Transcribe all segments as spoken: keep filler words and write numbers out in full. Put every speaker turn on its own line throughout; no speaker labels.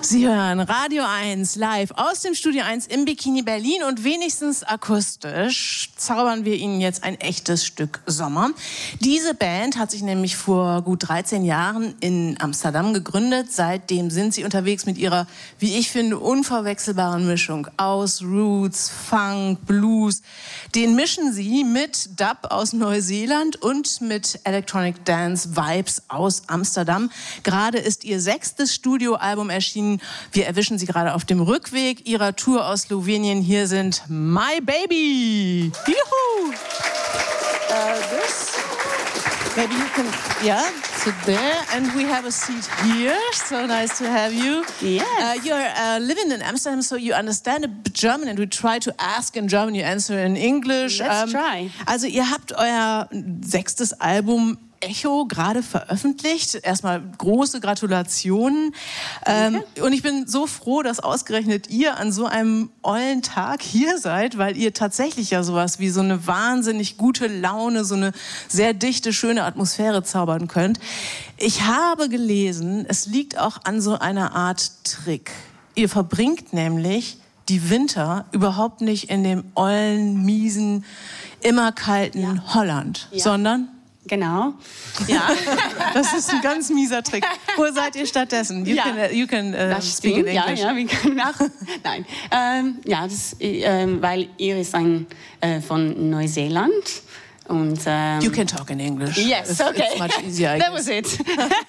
Sie hören Radio eins live aus dem Studio eins im Bikini Berlin und wenigstens akustisch zaubern wir Ihnen jetzt ein echtes Stück Sommer. Diese Band hat sich nämlich vor gut dreizehn Jahren in Amsterdam gegründet. Seitdem sind sie unterwegs mit ihrer, wie ich finde, unverwechselbaren Mischung aus Roots, Funk, Blues. Den mischen sie mit Dub aus Neuseeland und mit Electronic Dance Vibes aus Amsterdam. Gerade ist ihr sechstes Studioalbum erschienen. Wir erwischen sie gerade auf dem Rückweg ihrer Tour aus Slowenien. Hier sind My Baby. Juhu! Uh, this, maybe you can, yeah, sit there, and we have a seat here. So nice to have you.
Yes.
Uh, you're uh, living in Amsterdam, so you understand a bit German, and we try to ask in German, you answer in English.
Let's
um,
try.
Also ihr habt euer sechstes Album Echo gerade veröffentlicht. Erstmal große Gratulationen. Ähm, und ich bin so froh, dass ausgerechnet ihr an so einem ollen Tag hier seid, weil ihr tatsächlich ja sowas wie so eine wahnsinnig gute Laune, so eine sehr dichte, schöne Atmosphäre zaubern könnt. Ich habe gelesen, es liegt auch an so einer Art Trick. Ihr verbringt nämlich die Winter überhaupt nicht in dem ollen, miesen, immer kalten
Ja.
Holland,
Ja.
sondern
Genau. Ja.
das ist ein ganz mieser Trick. Wo seid ihr stattdessen? You
Ja.
can, uh, you can uh,
Das
speak in
stimmt, ja,
English.
ja, wir können auch. Nein, ähm, ja, das, ähm, weil ihr ist ein äh, von Neuseeland und ähm,
You can talk in English.
Yes,
It's,
okay.
It's much easier, I
That
guess.
was it.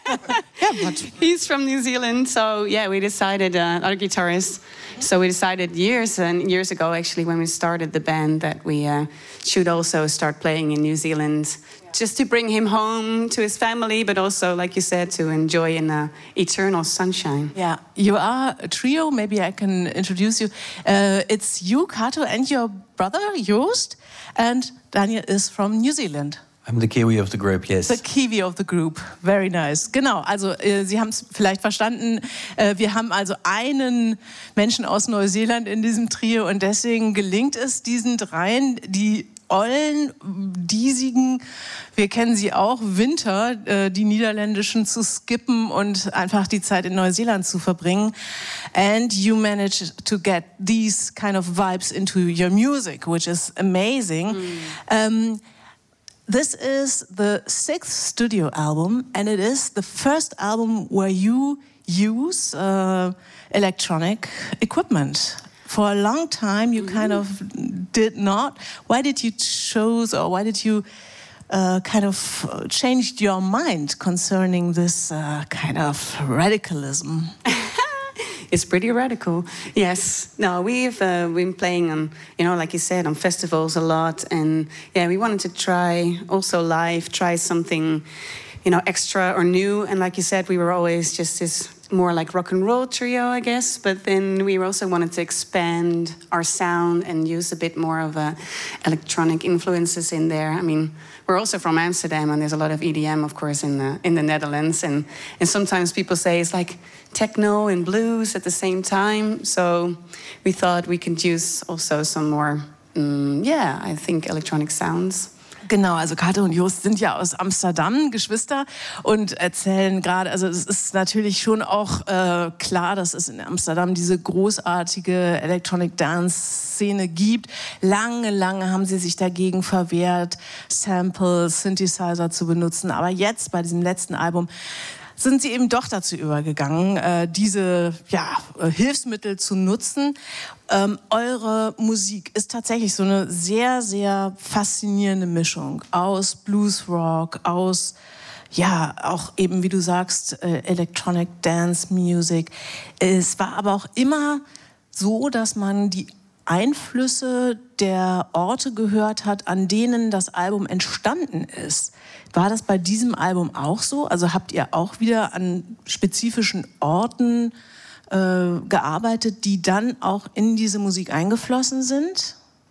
Yeah, but
He's from New Zealand, so yeah, we decided, uh, our guitarist, so we decided years and years ago, actually, when we started the band, that we uh, should also start playing in New Zealand, just to bring him home to his family, but also, like you said, to enjoy in uh, eternal sunshine.
yeah, you are a trio. Maybe I can introduce you. Uh, it's you, Kato, and your brother, Joost, and Daniel is from New Zealand.
I'm the Kiwi of the group, yes.
The Kiwi of the group. Very nice. Genau, also äh, Sie haben es vielleicht verstanden. Äh, wir haben also einen Menschen aus Neuseeland in diesem Trio und deswegen gelingt es diesen dreien, die ollen, diesigen, wir kennen sie auch, Winter, äh, die niederländischen zu skippen und einfach die Zeit in Neuseeland zu verbringen. And you managed to get these kind of vibes into your music, which is amazing. Mm. Um, This is the sixth studio album, and it is the first album where you use uh, electronic equipment. For a long time, you kind of did not. Why did you choose, or why did you uh, kind of changed your mind concerning this uh, kind of radicalism?
It's pretty radical. Yes. No, we've uh, been playing on, you know, like you said, on festivals a lot. And yeah, we wanted to try also live, try something, you know, extra or new. And like you said, we were always just this more like rock and roll trio, I guess. But then we also wanted to expand our sound and use a bit more of uh, electronic influences in there. I mean, we're also from Amsterdam, and there's a lot of E D M, of course, in the in the Netherlands. And and sometimes people say it's like techno and blues at the same time. So we thought we could use also some more, um, yeah, I think electronic sounds.
Genau, also Kato und Joost sind ja aus Amsterdam, Geschwister, und erzählen gerade, also es ist natürlich schon auch äh, klar, dass es in Amsterdam diese großartige Electronic Dance Szene gibt. Lange, lange haben sie sich dagegen verwehrt, Samples, Synthesizer zu benutzen, aber jetzt bei diesem letzten Album sind sie eben doch dazu übergegangen, äh, diese ja, Hilfsmittel zu nutzen. Ähm, eure Musik ist tatsächlich so eine sehr, sehr faszinierende Mischung aus Bluesrock, aus, ja, auch eben, wie du sagst, äh, Electronic Dance Music. Es war aber auch immer so, dass man die Einflüsse der Orte gehört hat, an denen das Album entstanden ist. War das bei diesem Album auch so? Also habt ihr auch wieder an spezifischen Orten äh, gearbeitet, die dann auch in diese Musik eingeflossen sind?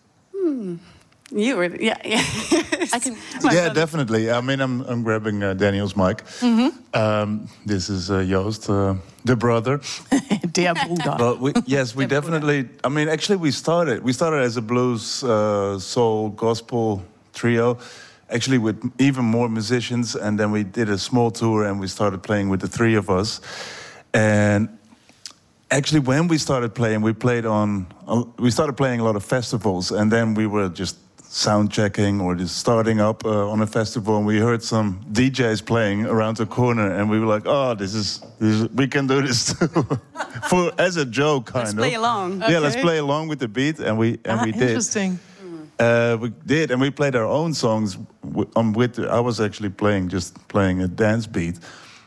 Hmm. You were, yeah, yeah.
I can,
Yeah, definitely. I mean, I'm I'm grabbing uh, Daniel's mic.
Mhm.
Um, this is uh, Joost, uh, the brother.
Der Bruder.
But we, yes, we definitely. I mean, actually, we started. We started as a blues, uh, soul, gospel trio. Actually, with even more musicians, and then we did a small tour, and we started playing with the three of us. And actually, when we started playing, we played on, uh, we started playing a lot of festivals, and then we were just sound checking or just starting up uh, on a festival, and we heard some D Js playing around the corner, and we were like, "Oh, this is, this is we can do this too," for as a joke, kind
let's
of.
Let's play along.
Yeah, okay. Let's play along with the beat, and we and
ah,
we did.
Interesting.
Uh, we did, and we played our own songs. Um, with I was actually playing, just playing a dance beat,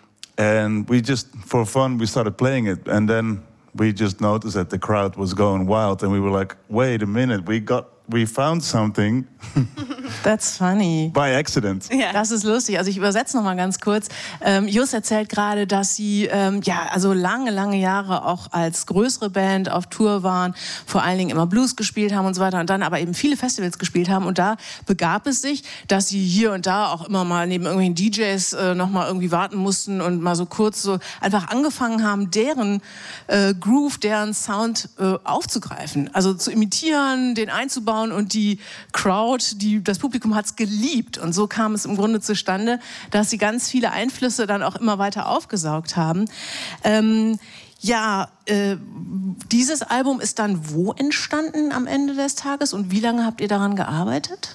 and we just for fun we started playing it, and then we just noticed that the crowd was going wild, and we were like, "Wait a minute, we got." We found something.
That's funny.
By accident.
Ja. Das ist lustig. Also ich übersetze noch mal ganz kurz. Ähm, Jus erzählt gerade, dass sie ähm, ja also lange, lange Jahre auch als größere Band auf Tour waren, vor allen Dingen immer Blues gespielt haben und so weiter und dann aber eben viele Festivals gespielt haben. Und da begab es sich, dass sie hier und da auch immer mal neben irgendwelchen D Js äh, noch mal irgendwie warten mussten und mal so kurz so einfach angefangen haben, deren äh, Groove, deren Sound äh, aufzugreifen. Also zu imitieren, den einzubauen. Und die Crowd, die, das Publikum hat es geliebt. Und so kam es im Grunde zustande, dass sie ganz viele Einflüsse dann auch immer weiter aufgesaugt haben. Ähm, ja, äh, dieses Album ist dann wo entstanden am Ende des Tages? Und wie lange habt ihr daran gearbeitet?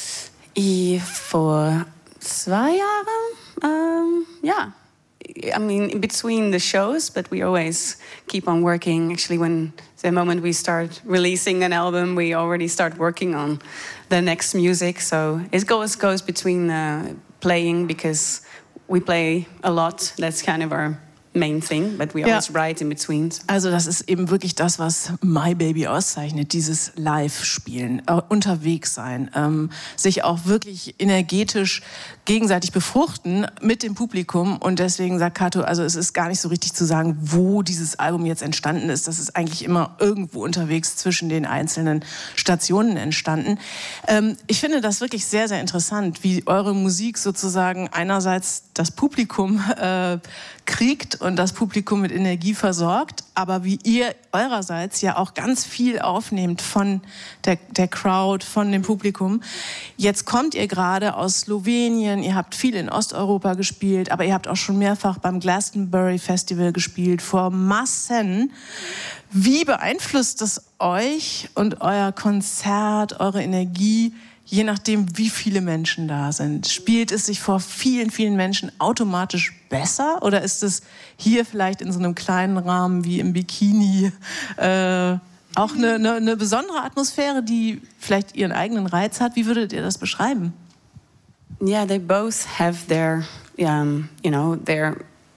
Ich, vor zwei Jahren, ähm, ja. I mean, in between the shows, but we always keep on working. Actually, when the moment we start releasing an album, we already start working on the next music. So it goes goes between uh, playing, because we play a lot. That's kind of our main thing, but we always ja. write in between.
Also das ist eben wirklich das, was My Baby auszeichnet, dieses Live-Spielen, äh, unterwegs sein, ähm, sich auch wirklich energetisch gegenseitig befruchten mit dem Publikum. Und deswegen sagt Kato, also es ist gar nicht so richtig zu sagen, wo dieses Album jetzt entstanden ist. Das ist eigentlich immer irgendwo unterwegs zwischen den einzelnen Stationen entstanden. Ähm, ich finde das wirklich sehr, sehr interessant, wie eure Musik sozusagen einerseits das Publikum äh, kriegt und das Publikum mit Energie versorgt, aber wie ihr eurerseits ja auch ganz viel aufnehmt von der, der Crowd, von dem Publikum. Jetzt kommt ihr gerade aus Slowenien, ihr habt viel in Osteuropa gespielt, aber ihr habt auch schon mehrfach beim Glastonbury Festival gespielt, vor Massen. Wie beeinflusst es euch und euer Konzert, eure Energie, je nachdem, wie viele Menschen da sind? Spielt es sich vor vielen, vielen Menschen automatisch besser? Oder ist es hier vielleicht in so einem kleinen Rahmen wie im Bikini äh, auch eine, eine, eine besondere Atmosphäre, die vielleicht ihren eigenen Reiz hat? Wie würdet ihr das beschreiben?
Yeah, they both have their, um, you know, their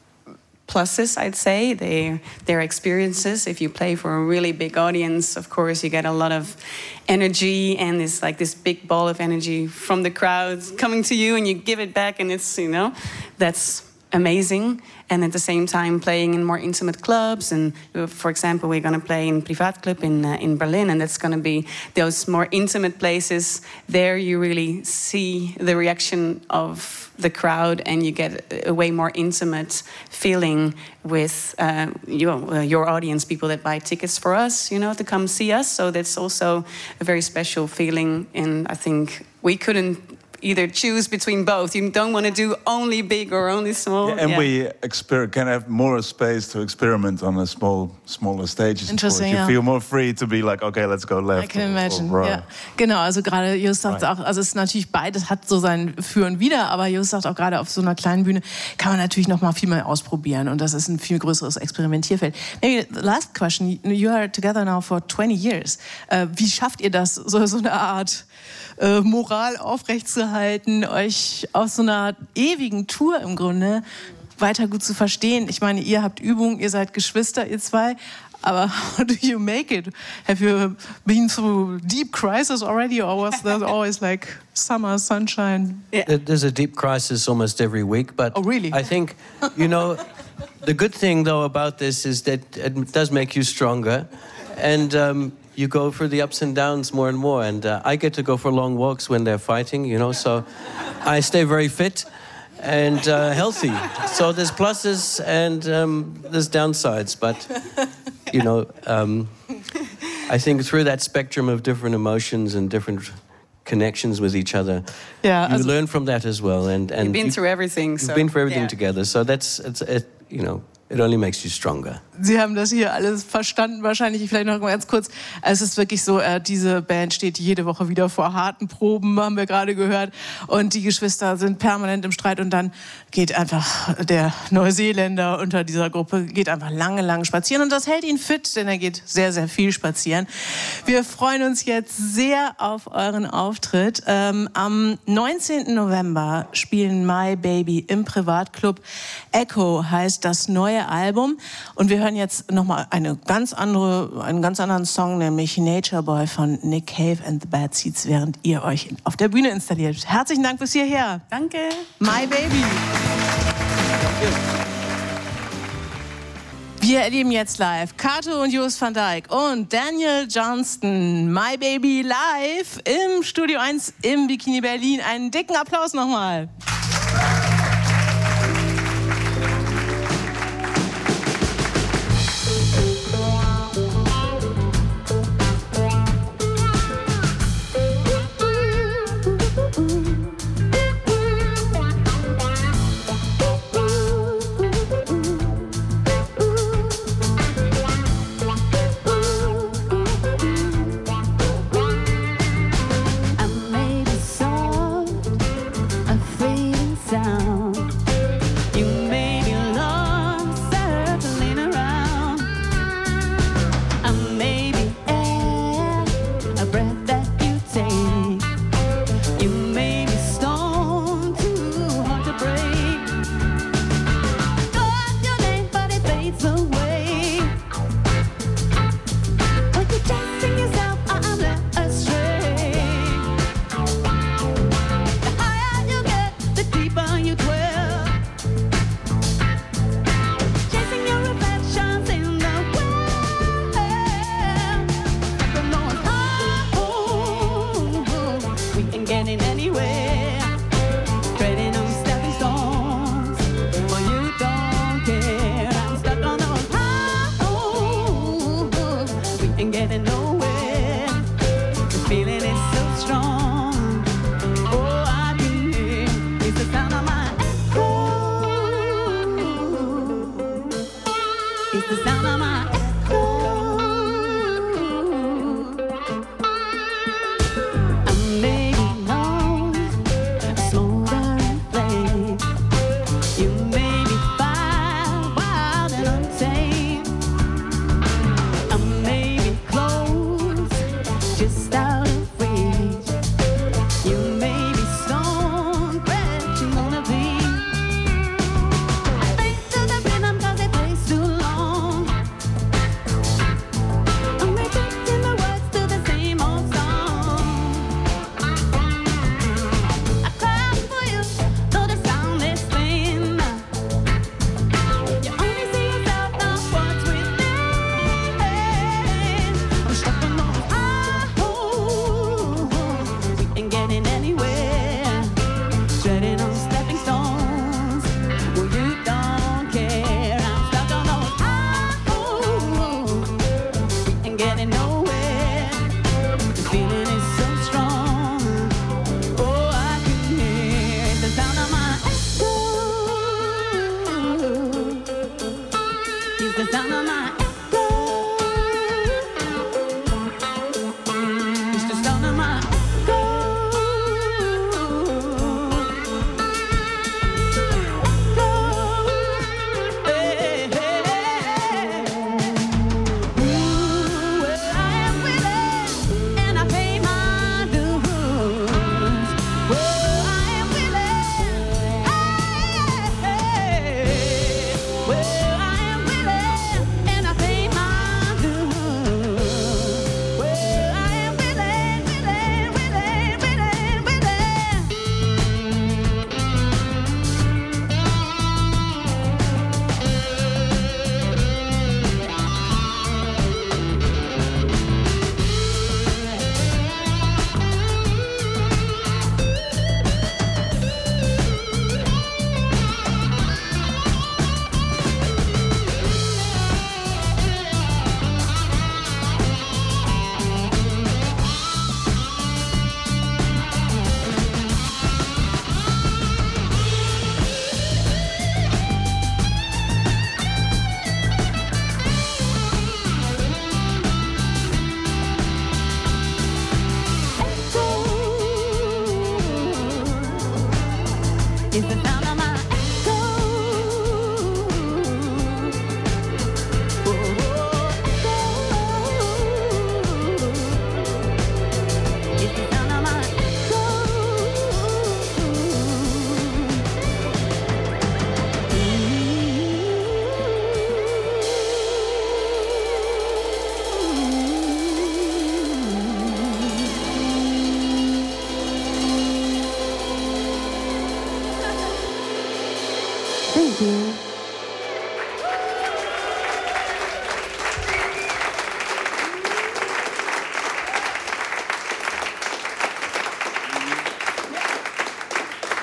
pluses, I'd say, they, their experiences. If you play for a really big audience, of course, you get a lot of energy, and it's like this big ball of energy from the crowd coming to you, and you give it back, and it's, you know, that's amazing. And at the same time, playing in more intimate clubs. And for example, we're going to play in Privatclub in uh, in Berlin, and that's going to be those more intimate places. There, you really see the reaction of the crowd, and you get a way more intimate feeling with uh, your uh, your audience, people that buy tickets for us, you know, to come see us. So that's also a very special feeling. And I think we couldn't either choose between both. You don't want to do only big or only small.
Yeah, and
yeah.
we exper- can have more space to experiment on a small, smaller stages.
Interesting,
you
yeah.
feel more free to be like, okay, let's go left.
I can imagine.
Or, or
ja. Genau, also gerade Just sagt right. auch, also es ist natürlich beides, hat so sein Für und Wider, aber Just sagt auch gerade auf so einer kleinen Bühne kann man natürlich noch mal viel mehr ausprobieren, und das ist ein viel größeres Experimentierfeld. Maybe the last question, you are together now for twenty years. Uh, wie schafft ihr das, so, so eine Art äh, Moral aufrechtzuerhalten, euch auf so einer ewigen Tour im Grunde weiter gut zu verstehen? Ich meine, ihr habt Übung, ihr seid Geschwister, ihr zwei, aber how do you make it? Have you been through deep crisis already, or was there always like summer, sunshine?
Yeah. There's a deep crisis almost every week, but
oh, really?
I think, you know, the good thing though about this is that it does make you stronger, and um, you go through the ups and downs more and more, and uh, I get to go for long walks when they're fighting, you know, so I stay very fit and uh, healthy. So there's pluses and um, there's downsides, but, you know, um, I think through that spectrum of different emotions and different connections with each other,
yeah,
you learn from that as well. And, and
you've been
you,
through everything.
You've
so,
been through everything
yeah.
together, so that's, it's, it, you know, it only makes you stronger.
Sie haben das hier alles verstanden, wahrscheinlich. Vielleicht noch mal ganz kurz. Es ist wirklich so, äh, diese Band steht jede Woche wieder vor harten Proben, haben wir gerade gehört. Und die Geschwister sind permanent im Streit. Und dann geht einfach der Neuseeländer unter dieser Gruppe, geht einfach lange, lange spazieren. Und das hält ihn fit, denn er geht sehr, sehr viel spazieren. Wir freuen uns jetzt sehr auf euren Auftritt. Ähm, am neunzehnten November spielen My Baby im Privatclub. Echo heißt das neue Album. Und wir hören jetzt nochmal eine ganz andere, einen ganz anderen Song, nämlich Nature Boy von Nick Cave and the Bad Seeds, während ihr euch auf der Bühne installiert. Herzlichen Dank bis hierher.
Danke.
My Baby. Wir erleben jetzt live Kato und Joost van Dijk und Daniel Johnston. My Baby live im Studio eins im Bikini Berlin. Einen dicken Applaus nochmal.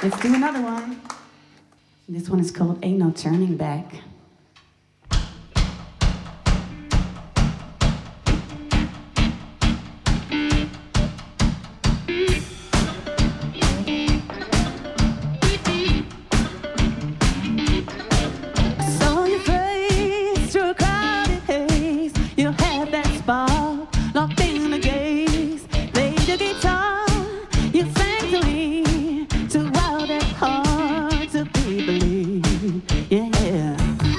Let's do another one. This one is called Ain't No Turning Back.
Yeah.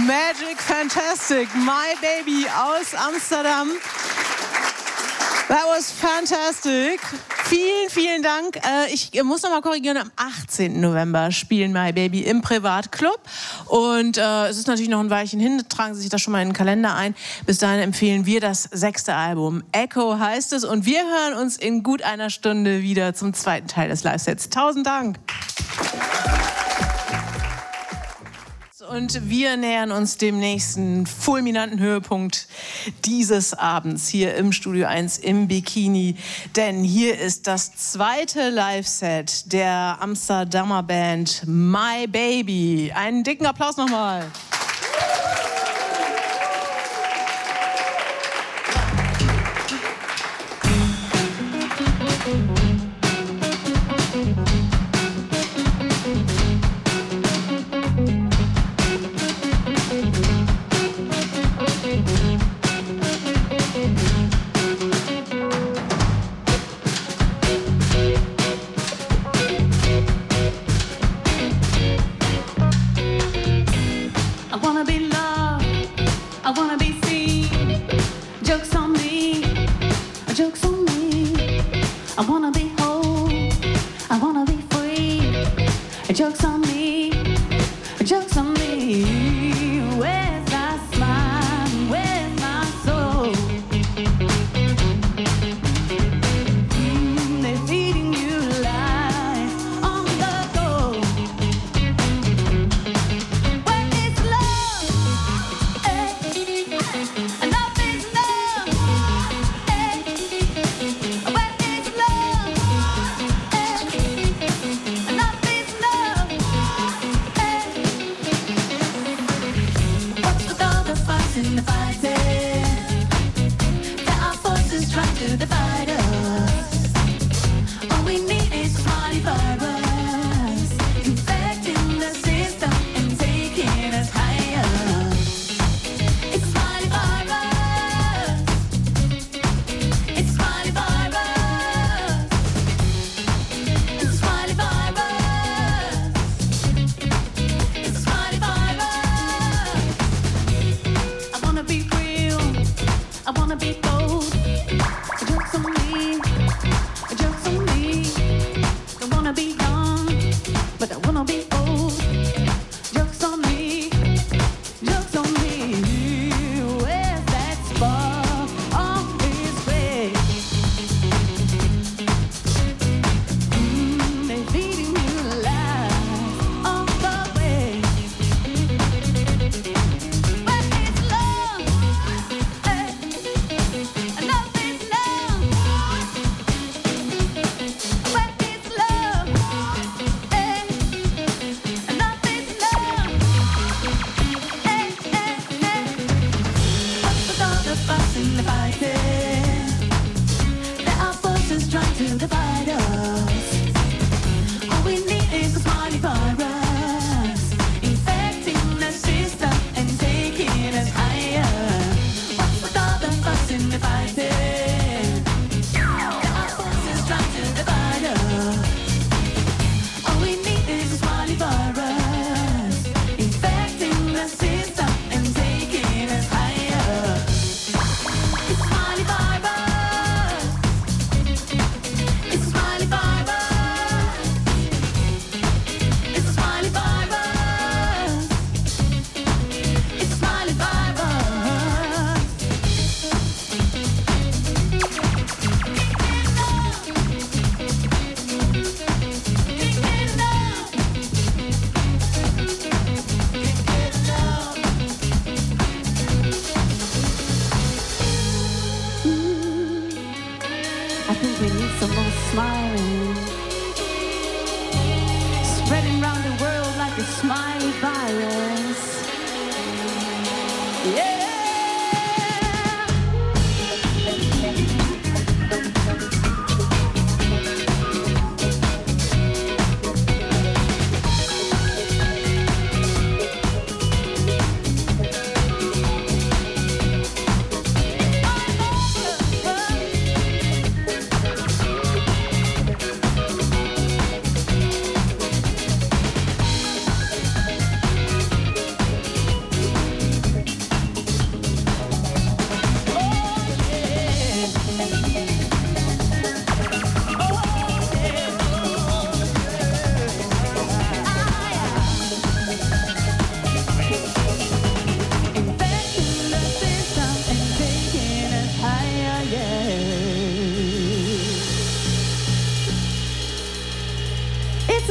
Magic Fantastic, My Baby aus Amsterdam. That was fantastic. Vielen, vielen Dank. Ich muss noch mal korrigieren, am achtzehnten November spielen My Baby im Privatclub. Und äh, es ist natürlich noch ein Weilchen hin, tragen Sie sich das schon mal in den Kalender ein. Bis dahin empfehlen wir das sechste Album. Echo heißt es. Und wir hören uns in gut einer Stunde wieder zum zweiten Teil des Live-Sets. Tausend Dank. Und wir nähern uns dem nächsten fulminanten Höhepunkt dieses Abends hier im Studio eins im Bikini. Denn hier ist das zweite Live-Set der Amsterdamer Band My Baby. Einen dicken Applaus nochmal.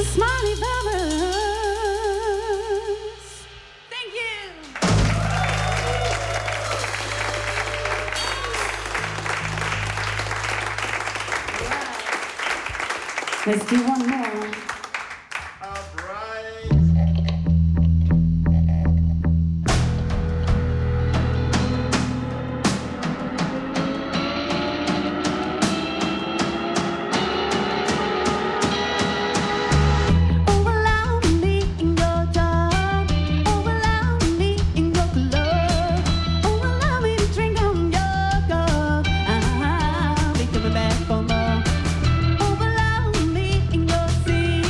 smiley flowers. Thank you. Let's do one more.
See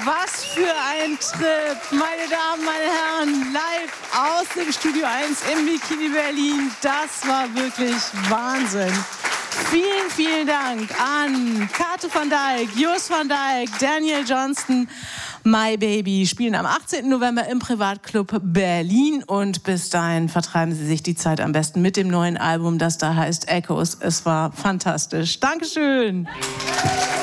Was für ein Trip, meine Damen, meine Herren, live aus dem Studio eins im Bikini Berlin. Das war wirklich Wahnsinn. Vielen, vielen Dank an Kate van Dijk, Jos van Dijk, Daniel Johnston. My Baby spielen am achtzehnten November im Privatclub Berlin und bis dahin vertreiben Sie sich die Zeit am besten mit dem neuen Album, das da heißt Echoes. Es war fantastisch. Dankeschön.